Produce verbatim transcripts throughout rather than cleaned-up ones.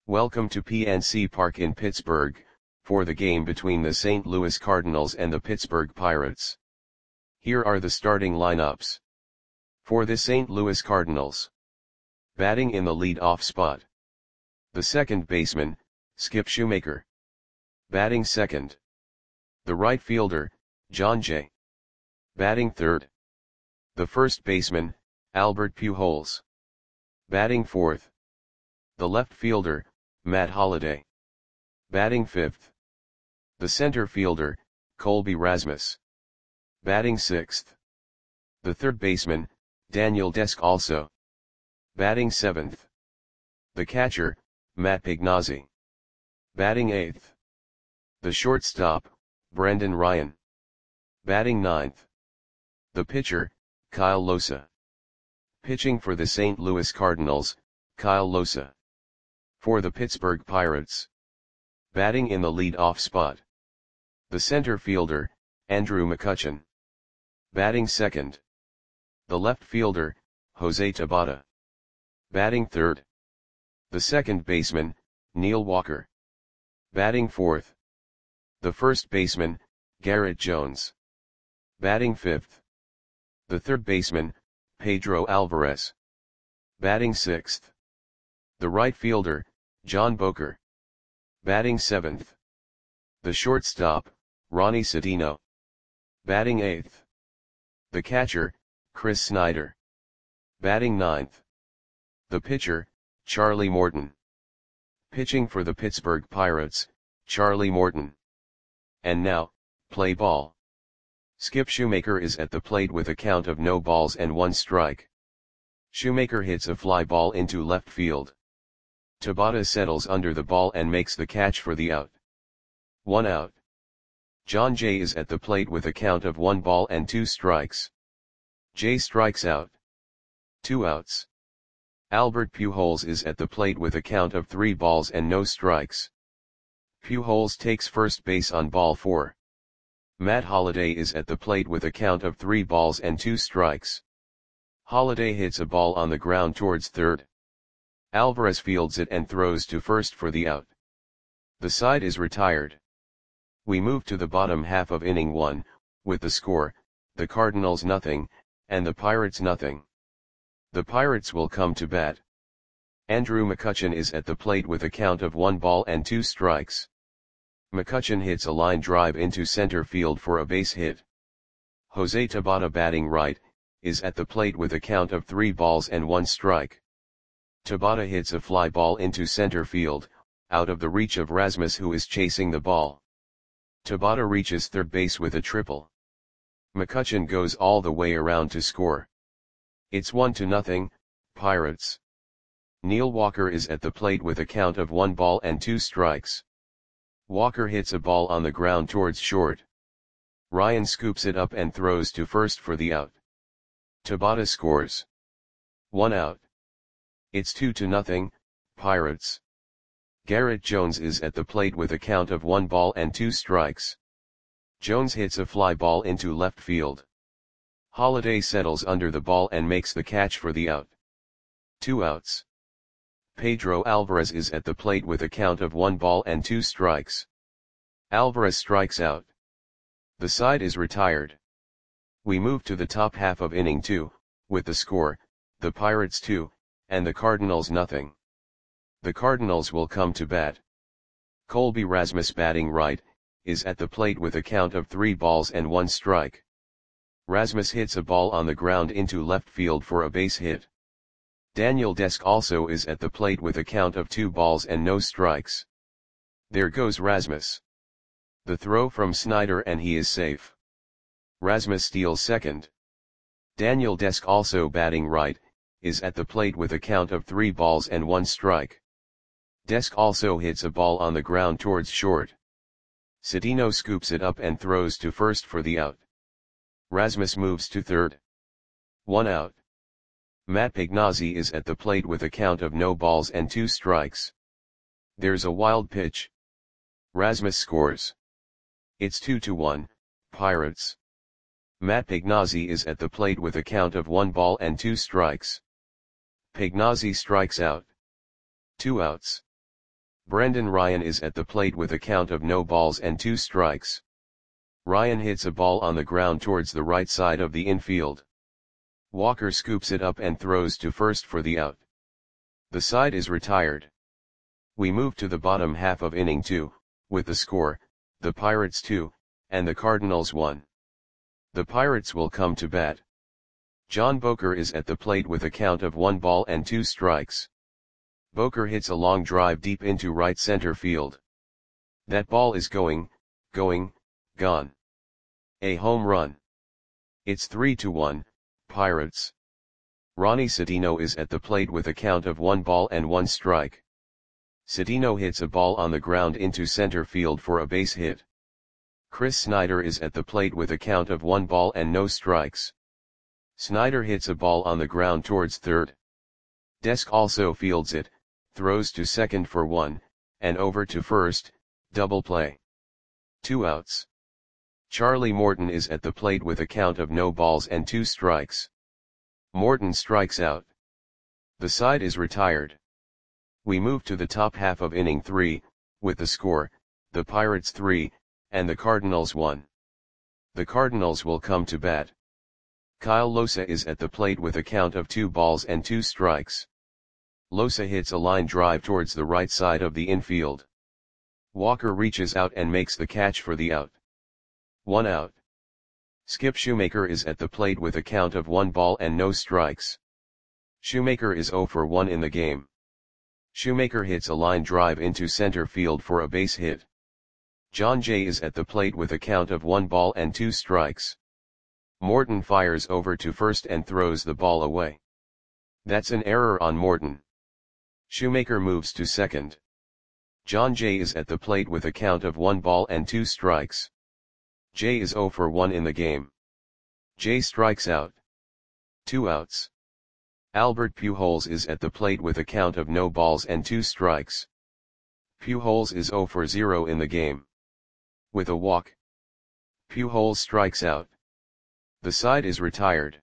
Welcome to P N C Park in Pittsburgh, for the game between the Saint Louis Cardinals and the Pittsburgh Pirates. Here are the starting lineups. For the Saint Louis Cardinals. Batting in the lead-off spot. The second baseman, Skip Shoemaker. Batting second. The right fielder, Jon Jay. Batting third. The first baseman, Albert Pujols. Batting fourth. The left fielder, Matt Holliday. Batting fifth. The center fielder, Colby Rasmus. Batting sixth. The third baseman, Daniel Descalso. Batting seventh. The catcher, Matt Pignazzi. Batting eighth. The shortstop, Brendan Ryan. Batting ninth. The pitcher, Kyle Losa. Pitching for the Saint Louis Cardinals, Kyle Losa. For the Pittsburgh Pirates. Batting in the lead-off spot. The center fielder, Andrew McCutchen. Batting second. The left fielder, Jose Tabata. Batting third. The second baseman, Neil Walker. Batting fourth. The first baseman, Garrett Jones. Batting fifth. The third baseman, Pedro Alvarez. Batting sixth. The right fielder, John Boker. Batting seventh. The shortstop, Ronnie Sedino. Batting eighth. The catcher, Chris Snyder. Batting ninth. The pitcher, Charlie Morton. Pitching for the Pittsburgh Pirates, Charlie Morton. And now, play ball. Skip Shoemaker is at the plate with a count of no balls and one strike. Shoemaker hits a fly ball into left field. Tabata settles under the ball and makes the catch for the out. One out. Jon Jay is at the plate with a count of one ball and two strikes. Jay strikes out. Two outs. Albert Pujols is at the plate with a count of three balls and no strikes. Pujols takes first base on ball four. Matt Holliday is at the plate with a count of three balls and two strikes. Holliday hits a ball on the ground towards third. Alvarez fields it and throws to first for the out. The side is retired. We move to the bottom half of inning one, with the score, the Cardinals nothing, and the Pirates nothing. The Pirates will come to bat. Andrew McCutchen is at the plate with a count of one ball and two strikes. McCutchen hits a line drive into center field for a base hit. Jose Tabata, batting right, is at the plate with a count of three balls and one strike. Tabata hits a fly ball into center field, out of the reach of Rasmus, who is chasing the ball. Tabata reaches third base with a triple. McCutchen goes all the way around to score. It's one to nothing, Pirates. Neil Walker is at the plate with a count of one ball and two strikes. Walker hits a ball on the ground towards short. Ryan scoops it up and throws to first for the out. Tabata scores. One out. It's two to nothing, Pirates. Garrett Jones is at the plate with a count of one ball and two strikes. Jones hits a fly ball into left field. Holliday settles under the ball and makes the catch for the out. Two outs. Pedro Alvarez is at the plate with a count of one ball and two strikes. Alvarez strikes out. The side is retired. We move to the top half of inning two, with the score, the Pirates two, and the Cardinals nothing. The Cardinals will come to bat. Colby Rasmus, batting right, is at the plate with a count of three balls and one strike. Rasmus hits a ball on the ground into left field for a base hit. Daniel Descalso is at the plate with a count of two balls and no strikes. There goes Rasmus. The throw from Snyder and he is safe. Rasmus steals second. Daniel Descalso, batting right, is at the plate with a count of three balls and one strike. Descalso hits a ball on the ground towards short. Sedino scoops it up and throws to first for the out. Rasmus moves to third. One out. Matt Pignazzi is at the plate with a count of no balls and two strikes. There's a wild pitch. Rasmus scores. It's two to one, Pirates. Matt Pignazzi is at the plate with a count of one ball and two strikes. Pignazzi strikes out. Two outs. Brendan Ryan is at the plate with a count of no balls and two strikes. Ryan hits a ball on the ground towards the right side of the infield. Walker scoops it up and throws to first for the out. The side is retired. We move to the bottom half of inning two, with the score, the Pirates two, and the Cardinals one. The Pirates will come to bat. John Boker is at the plate with a count of one ball and two strikes. Boker hits a long drive deep into right center field. That ball is going, going, gone. A home run. It's three to one, Pirates. Ronnie Citino is at the plate with a count of one ball and one strike. Citino hits a ball on the ground into center field for a base hit. Chris Snyder is at the plate with a count of one ball and no strikes. Snyder hits a ball on the ground towards third. Desk also fields it, throws to second for one, and over to first, double play. Two outs. Charlie Morton is at the plate with a count of no balls and two strikes. Morton strikes out. The side is retired. We move to the top half of inning three, with the score, the Pirates three, and the Cardinals one. The Cardinals will come to bat. Kyle Losa is at the plate with a count of two balls and two strikes. Losa hits a line drive towards the right side of the infield. Walker reaches out and makes the catch for the out. One out. Skip Shoemaker is at the plate with a count of one ball and no strikes. Shoemaker is zero for one in the game. Shoemaker hits a line drive into center field for a base hit. John Jay is at the plate with a count of one ball and two strikes. Morton fires over to first and throws the ball away. That's an error on Morton. Shoemaker moves to second. John Jay is at the plate with a count of one ball and two strikes. Jay is zero for one in the game. Jay strikes out. Two outs. Albert Pujols is at the plate with a count of no balls and two strikes. Pujols is zero for zero in the game. With a walk, Pujols strikes out. The side is retired.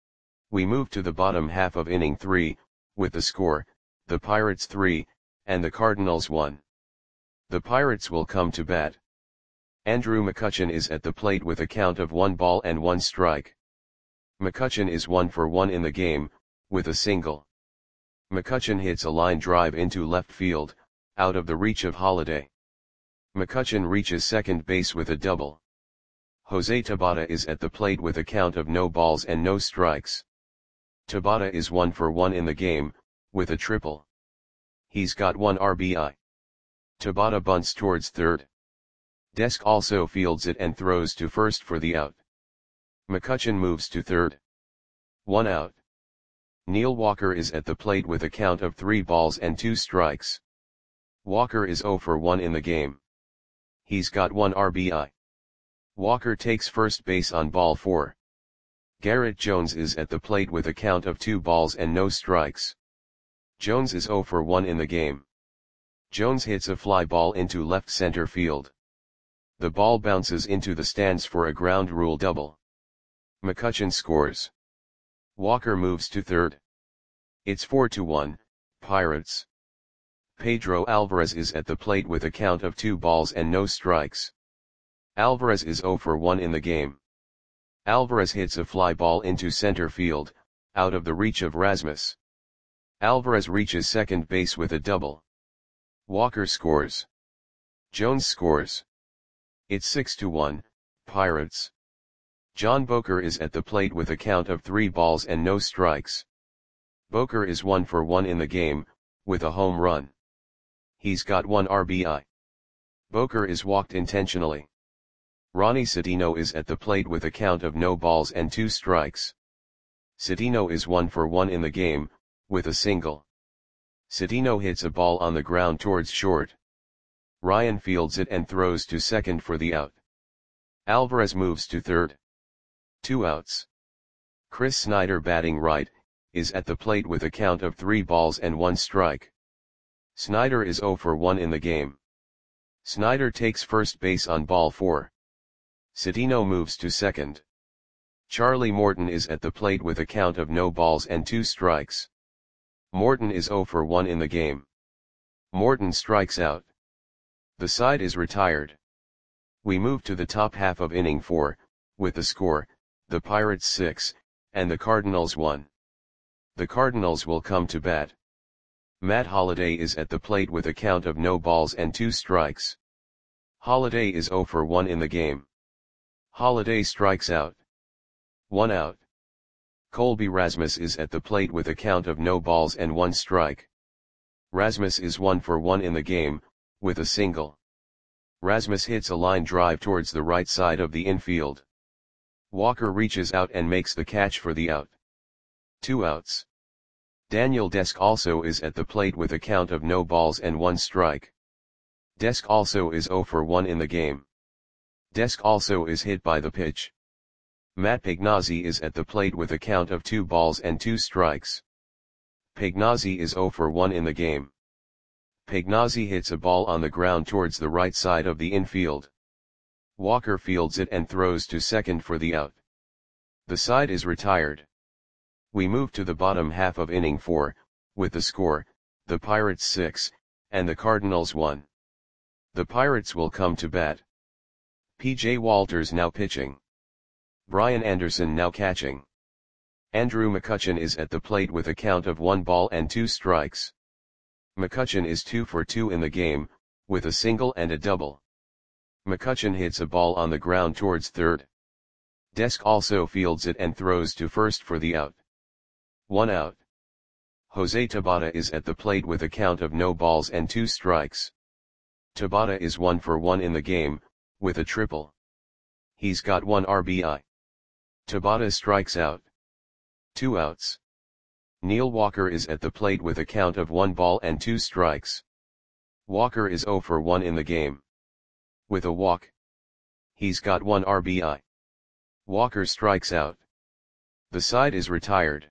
We move to the bottom half of inning three, with the score, the Pirates three, and the Cardinals one. The Pirates will come to bat. Andrew McCutchen is at the plate with a count of one ball and one strike. McCutchen is one for one in the game, with a single. McCutchen hits a line drive into left field, out of the reach of Holliday. McCutchen reaches second base with a double. Jose Tabata is at the plate with a count of no balls and no strikes. Tabata is one for one in the game, with a triple. He's got one R B I. Tabata bunts towards third. Desk also fields it and throws to first for the out. McCutchen moves to third. One out. Neil Walker is at the plate with a count of three balls and two strikes. Walker is zero for one in the game. He's got one R B I. Walker takes first base on ball four. Garrett Jones is at the plate with a count of two balls and no strikes. Jones is zero for one in the game. Jones hits a fly ball into left center field. The ball bounces into the stands for a ground rule double. McCutchen scores. Walker moves to third. It's four to one, Pirates. Pedro Alvarez is at the plate with a count of two balls and no strikes. Alvarez is zero for one in the game. Alvarez hits a fly ball into center field, out of the reach of Rasmus. Alvarez reaches second base with a double. Walker scores. Jones scores. It's six to one, Pirates. John Boker is at the plate with a count of three balls and no strikes. Boker is one for one in the game, with a home run. He's got one R B I. Boker is walked intentionally. Ronnie Citino is at the plate with a count of no balls and two strikes. Citino is one for one in the game, with a single. Citino hits a ball on the ground towards short. Ryan fields it and throws to second for the out. Alvarez moves to third. Two outs. Chris Snyder, batting right, is at the plate with a count of three balls and one strike. Snyder is zero for one in the game. Snyder takes first base on ball four. Citino moves to second. Charlie Morton is at the plate with a count of no balls and two strikes. Morton is zero for one in the game. Morton strikes out. The side is retired. We move to the top half of inning four, with the score, the Pirates six, and the Cardinals one. The Cardinals will come to bat. Matt Holliday is at the plate with a count of no balls and two strikes. Holliday is oh for one in the game. Holliday strikes out. One out. Colby Rasmus is at the plate with a count of no balls and one strike. Rasmus is one for one in the game, with a single. Rasmus hits a line drive towards the right side of the infield. Walker reaches out and makes the catch for the out. Two outs. Daniel Desk also is at the plate with a count of no balls and one strike. Desk also is oh for one in the game. Desk also is hit by the pitch. Matt Pignazzi is at the plate with a count of two balls and two strikes. Pignazzi is oh for one in the game. Pignazzi hits a ball on the ground towards the right side of the infield. Walker fields it and throws to second for the out. The side is retired. We move to the bottom half of inning four, with the score, the Pirates six, and the Cardinals one. The Pirates will come to bat. P J Walters now pitching. Brian Anderson now catching. Andrew McCutchen is at the plate with a count of one ball and two strikes. McCutchen is two for two in the game, with a single and a double. McCutchen hits a ball on the ground towards third. Desk also fields it and throws to first for the out. One out. Jose Tabata is at the plate with a count of no balls and two strikes. Tabata is one for one in the game, with a triple. He's got one R B I. Tabata strikes out. Two outs. Neil Walker is at the plate with a count of one ball and two strikes. Walker is oh for one in the game. With a walk. He's got one R B I. Walker strikes out. The side is retired.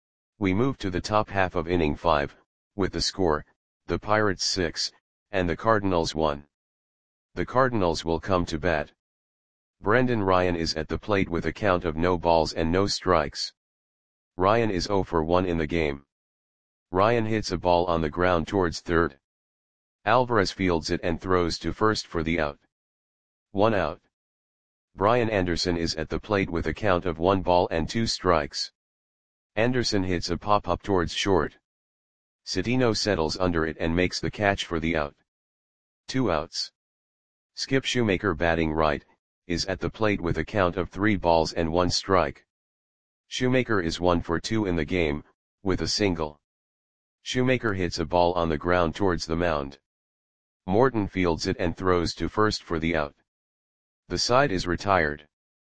We move to the top half of inning five, with the score, the Pirates six, and the Cardinals one. The Cardinals will come to bat. Brendan Ryan is at the plate with a count of no balls and no strikes. Ryan is oh for one in the game. Ryan hits a ball on the ground towards third. Alvarez fields it and throws to first for the out. One out. Brian Anderson is at the plate with a count of one ball and two strikes. Anderson hits a pop-up towards short. Cedeno settles under it and makes the catch for the out. Two outs. Skip Shoemaker, batting right, is at the plate with a count of three balls and one strike. Shoemaker is one for two in the game, with a single. Shoemaker hits a ball on the ground towards the mound. Morton fields it and throws to first for the out. The side is retired.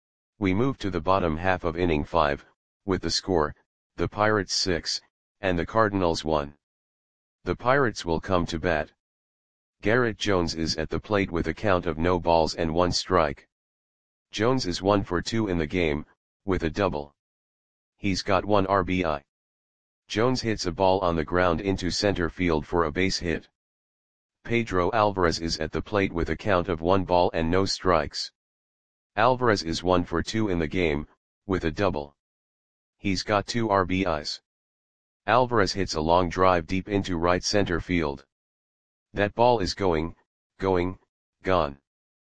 We move to the bottom half of inning five, with the score, the Pirates six, and the Cardinals one. The Pirates will come to bat. Garrett Jones is at the plate with a count of no balls and one strike. Jones is one for two in the game, with a double. He's got one R B I. Jones hits a ball on the ground into center field for a base hit. Pedro Alvarez is at the plate with a count of one ball and no strikes. Alvarez is one for two in the game, with a double. He's got two R B Is. Alvarez hits a long drive deep into right center field. That ball is going, going, gone.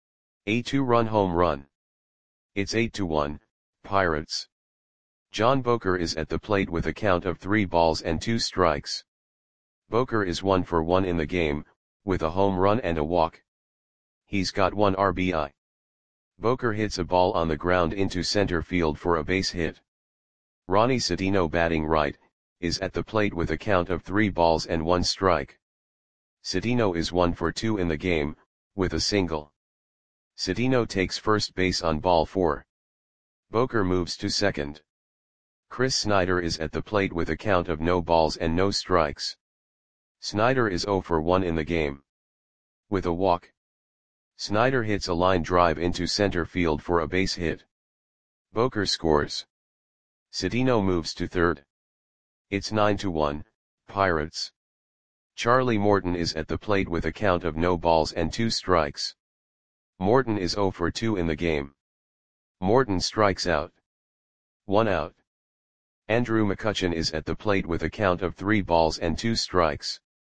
A two-run home run. It's eight to one, Pirates. John Boker is at the plate with a count of three balls and two strikes. Boker is one for one in the game, with a home run and a walk. He's got one R B I. Boker hits a ball on the ground into center field for a base hit. Ronnie Cedeno, batting right, is at the plate with a count of three balls and one strike. Cedeno is one for two in the game, with a single. Cedeno takes first base on ball four. Boker moves to second. Chris Snyder is at the plate with a count of no balls and no strikes. Snyder is oh for one in the game. With a walk. Snyder hits a line drive into center field for a base hit. Boker scores. Cedeno moves to third. It's nine to one, Pirates. Charlie Morton is at the plate with a count of no balls and two strikes. Morton is oh for two in the game. Morton strikes out. One out. Andrew McCutchen is at the plate with a count of three balls and two strikes.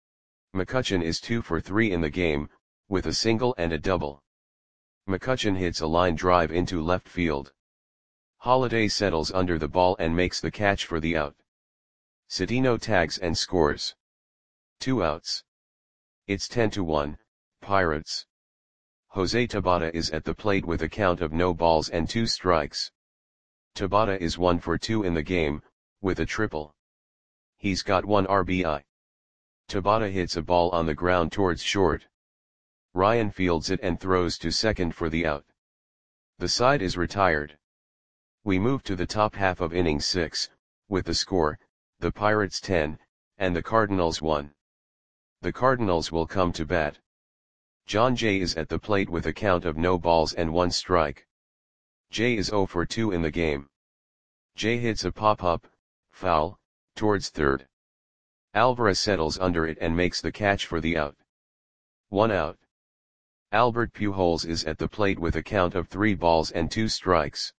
McCutchen is two for three in the game, with a single and a double. McCutchen hits a line drive into left field. Holliday settles under the ball and makes the catch for the out. Cedeno tags and scores. Two outs. It's ten to one, Pirates. Jose Tabata is at the plate with a count of no balls and two strikes. Tabata is one for two in the game, with a triple. He's got one R B I. Tabata hits a ball on the ground towards short. Ryan fields it and throws to second for the out. The side is retired. We move to the top half of inning six, with the score, the Pirates ten, and the Cardinals one. The Cardinals will come to bat. John Jay is at the plate with a count of no balls and one strike. Jay is zero for two in the game. Jay hits a pop-up, foul, towards third. Alvarez settles under it and makes the catch for the out. One out. Albert Pujols is at the plate with a count of three balls and two strikes.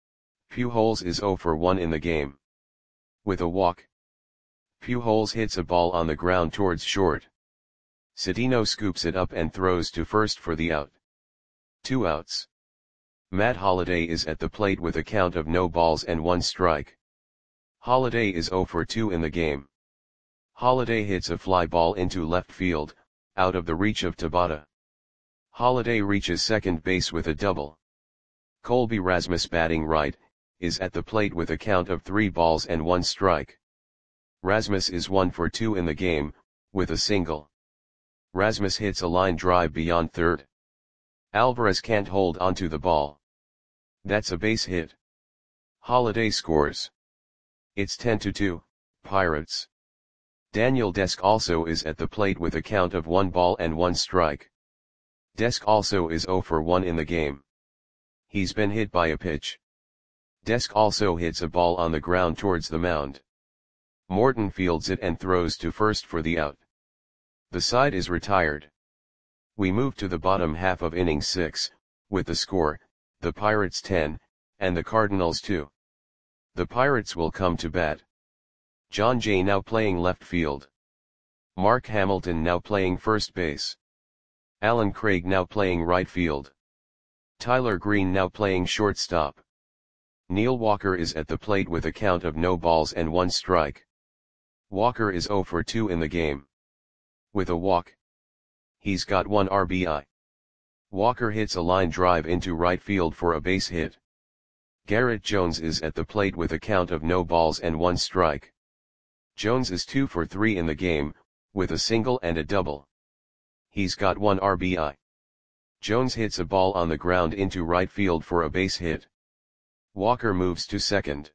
Pujols is zero for one in the game. With a walk. Pujols hits a ball on the ground towards short. Cedeno scoops it up and throws to first for the out. Two outs. Matt Holliday is at the plate with a count of no balls and one strike. Holliday is zero for two in the game. Holliday hits a fly ball into left field, out of the reach of Tabata. Holliday reaches second base with a double. Colby Rasmus, batting right, is at the plate with a count of three balls and one strike. Rasmus is one for two in the game, with a single. Rasmus hits a line drive beyond third. Alvarez can't hold onto the ball. That's a base hit. Holliday scores. It's ten to two, Pirates. Daniel Desk also is at the plate with a count of one ball and one strike. Desk also is zero for one in the game. He's been hit by a pitch. Desk also hits a ball on the ground towards the mound. Morton fields it and throws to first for the out. The side is retired. We move to the bottom half of inning six, with the score, the Pirates ten, and the Cardinals two. The Pirates will come to bat. John Jay now playing left field. Mark Hamilton now playing first base. Alan Craig now playing right field. Tyler Green now playing shortstop. Neil Walker is at the plate with a count of no balls and one strike. Walker is zero for two in the game. With a walk. He's got one R B I. Walker hits a line drive into right field for a base hit. Garrett Jones is at the plate with a count of no balls and one strike. Jones is two for three in the game, with a single and a double. He's got one R B I. Jones hits a ball on the ground into right field for a base hit. Walker moves to second.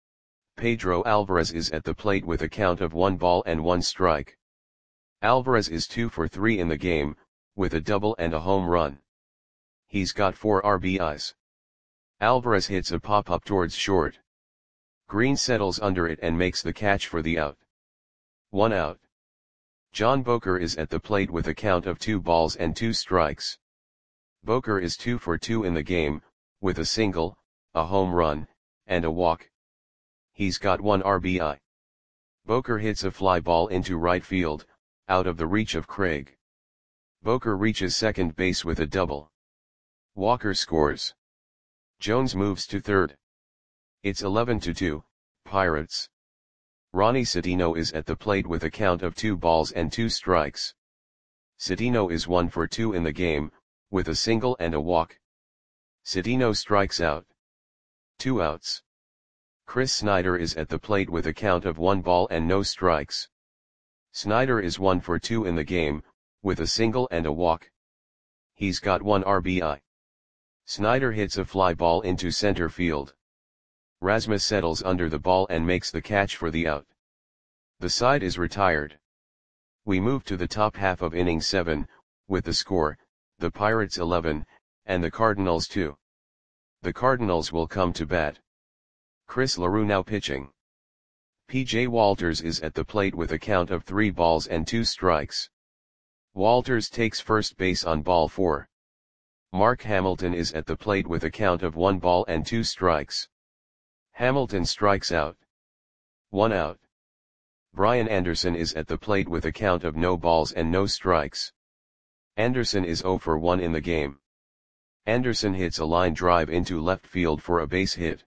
Pedro Alvarez is at the plate with a count of one ball and one strike. Alvarez is two for three in the game, with a double and a home run. He's got four R B Is. Alvarez hits a pop-up towards short. Green settles under it and makes the catch for the out. One out. John Boker is at the plate with a count of two balls and two strikes. Boker is two for two in the game, with a single, a home run, and a walk. He's got one R B I. Boker hits a fly ball into right field, out of the reach of Craig. Boker reaches second base with a double. Walker scores. Jones moves to third. It's eleven to two, Pirates. Ronnie Cedeno is at the plate with a count of two balls and two strikes. Cedeno is one for two in the game, with a single and a walk. Cedeno strikes out. Two outs. Chris Snyder is at the plate with a count of one ball and no strikes. Snyder is one for two in the game, with a single and a walk. He's got one R B I. Snyder hits a fly ball into center field. Rasmus settles under the ball and makes the catch for the out. The side is retired. We move to the top half of inning seven, with the score, the Pirates eleven, and the Cardinals two. The Cardinals will come to bat. Chris LaRue now pitching. P J Walters is at the plate with a count of three balls and two strikes. Walters takes first base on ball four. Mark Hamilton is at the plate with a count of one ball and two strikes. Hamilton strikes out. One out. Brian Anderson is at the plate with a count of no balls and no strikes. Anderson is zero for one in the game. Anderson hits a line drive into left field for a base hit.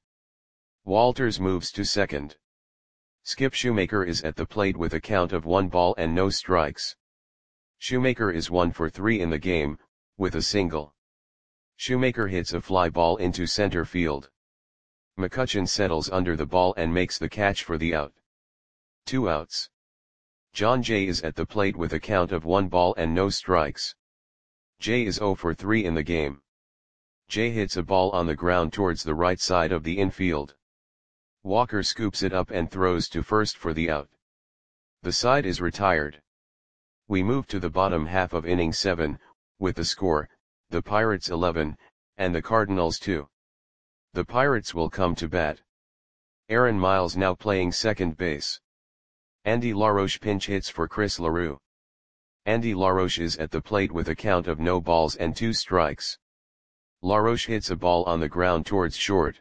Walters moves to second. Skip Shoemaker is at the plate with a count of one ball and no strikes. Shoemaker is one for three in the game, with a single. Shoemaker hits a fly ball into center field. McCutchen settles under the ball and makes the catch for the out. Two outs. John Jay is at the plate with a count of one ball and no strikes. Jay is zero for three in the game. Jay hits a ball on the ground towards the right side of the infield. Walker scoops it up and throws to first for the out. The side is retired. We move to the bottom half of inning seven, with the score, the Pirates eleven, and the Cardinals two. The Pirates will come to bat. Aaron Miles now playing second base. Andy LaRoche pinch hits for Chris LaRue. Andy LaRoche is at the plate with a count of no balls and two strikes. LaRoche hits a ball on the ground towards short.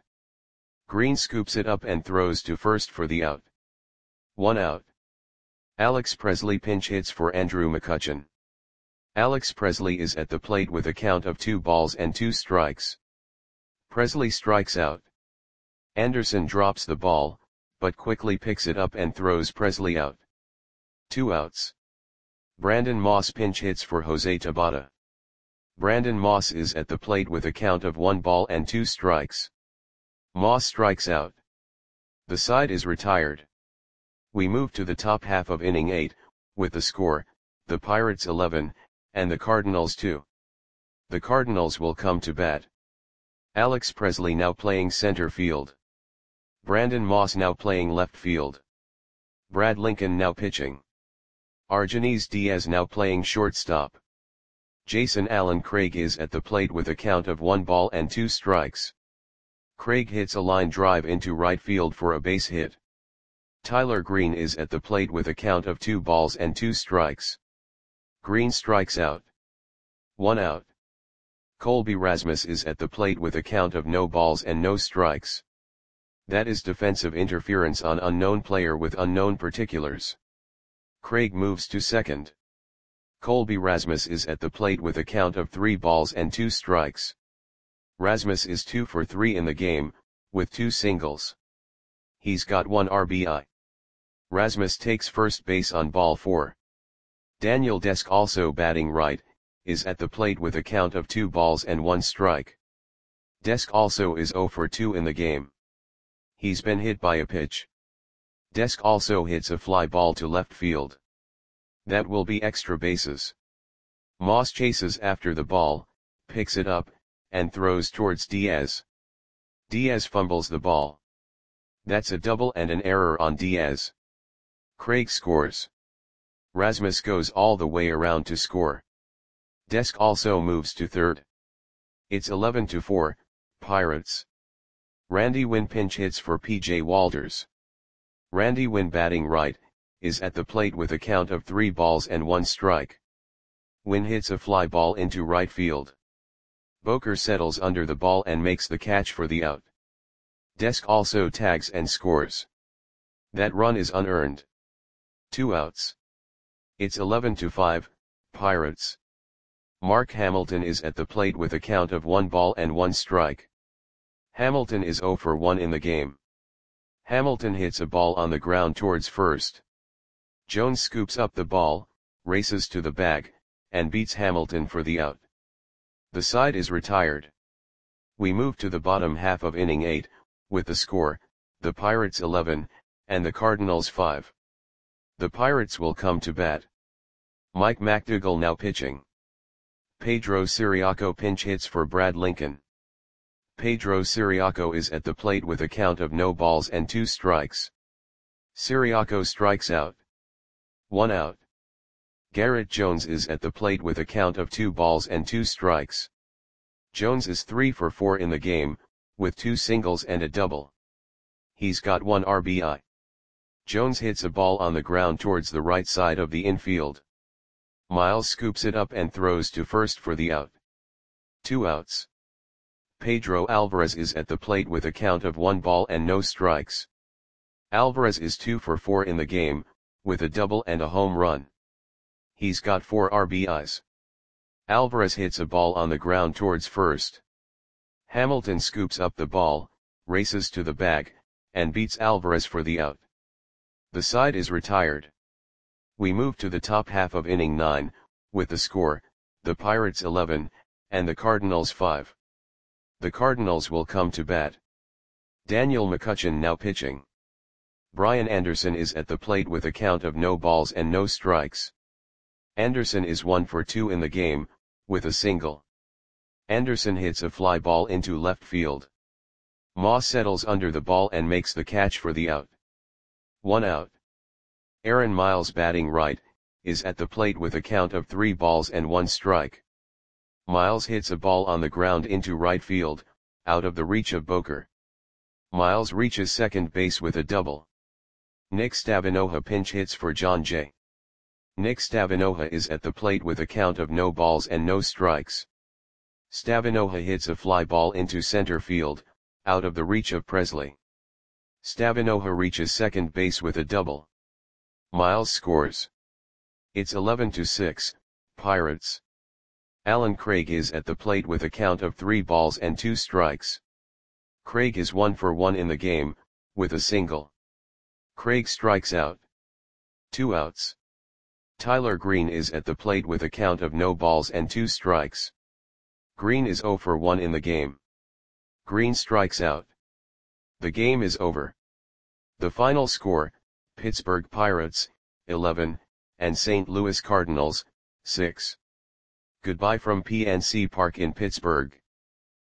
Green scoops it up and throws to first for the out. One out. Alex Presley pinch hits for Andrew McCutchen. Alex Presley is at the plate with a count of two balls and two strikes. Presley strikes out. Anderson drops the ball, but quickly picks it up and throws Presley out. Two outs. Brandon Moss pinch hits for Jose Tabata. Brandon Moss is at the plate with a count of one ball and two strikes. Moss strikes out. The side is retired. We move to the top half of inning eight, with the score, the Pirates eleven, and the Cardinals two. The Cardinals will come to bat. Alex Presley now playing center field. Brandon Moss now playing left field. Brad Lincoln now pitching. Argenis Diaz now playing shortstop. Jason Allen Craig is at the plate with a count of one ball and two strikes. Craig hits a line drive into right field for a base hit. Tyler Green is at the plate with a count of two balls and two strikes. Green strikes out. One out. Colby Rasmus is at the plate with a count of no balls and no strikes. That is defensive interference on unknown player with unknown particulars. Craig moves to second. Colby Rasmus is at the plate with a count of three balls and two strikes. Rasmus is two for three in the game, with two singles. He's got one R B I. Rasmus takes first base on ball four. Daniel Desk, also batting right, is at the plate with a count of two balls and one strike. Desk also is zero for two in the game. He's been hit by a pitch. Desk also hits a fly ball to left field. That will be extra bases. Moss chases after the ball, picks it up, and throws towards Diaz. Diaz fumbles the ball. That's a double and an error on Diaz. Craig scores. Rasmus goes all the way around to score. Desk also moves to third. It's eleven to four, Pirates. Randy Winn pinch hits for P J Walters. Randy Winn, batting right, is at the plate with a count of three balls and one strike. Winn hits a fly ball into right field. Boker settles under the ball and makes the catch for the out. Desk also tags and scores. That run is unearned. Two outs. It's eleven to five, Pirates. Mark Hamilton is at the plate with a count of one ball and one strike. Hamilton is zero for one in the game. Hamilton hits a ball on the ground towards first. Jones scoops up the ball, races to the bag, and beats Hamilton for the out. The side is retired. We move to the bottom half of inning eight, with the score, the Pirates eleven, and the Cardinals five. The Pirates will come to bat. Mike McDougall now pitching. Pedro Siriaco pinch hits for Brad Lincoln. Pedro Siriaco is at the plate with a count of no balls and two strikes. Siriaco strikes out. One out. Garrett Jones is at the plate with a count of two balls and two strikes. Jones is three for four in the game, with two singles and a double. He's got one R B I. Jones hits a ball on the ground towards the right side of the infield. Miles scoops it up and throws to first for the out. Two outs. Pedro Alvarez is at the plate with a count of one ball and no strikes. Alvarez is two for four in the game, with a double and a home run. He's got four R B Is. Alvarez hits a ball on the ground towards first. Hamilton scoops up the ball, races to the bag, and beats Alvarez for the out. The side is retired. We move to the top half of inning nine, with the score, the Pirates eleven, and the Cardinals five. The Cardinals will come to bat. Daniel McCutchen now pitching. Brian Anderson is at the plate with a count of no balls and no strikes. Anderson is one for two in the game, with a single. Anderson hits a fly ball into left field. Moss settles under the ball and makes the catch for the out. One out. Aaron Miles, batting right, is at the plate with a count of three balls and one strike. Miles hits a ball on the ground into right field, out of the reach of Boker. Miles reaches second base with a double. Nick Stavinoha pinch hits for John Jay. Nick Stavinoha is at the plate with a count of no balls and no strikes. Stavinoha hits a fly ball into center field, out of the reach of Presley. Stavinoha reaches second base with a double. Miles scores. It's eleven to six, Pirates. Alan Craig is at the plate with a count of three balls and two strikes. Craig is one for one in the game, with a single. Craig strikes out. Two outs. Tyler Green is at the plate with a count of no balls and two strikes. Green is zero for one in the game. Green strikes out. The game is over. The final score, Pittsburgh Pirates, eleven, and Saint Louis Cardinals, six. Goodbye from P N C Park in Pittsburgh.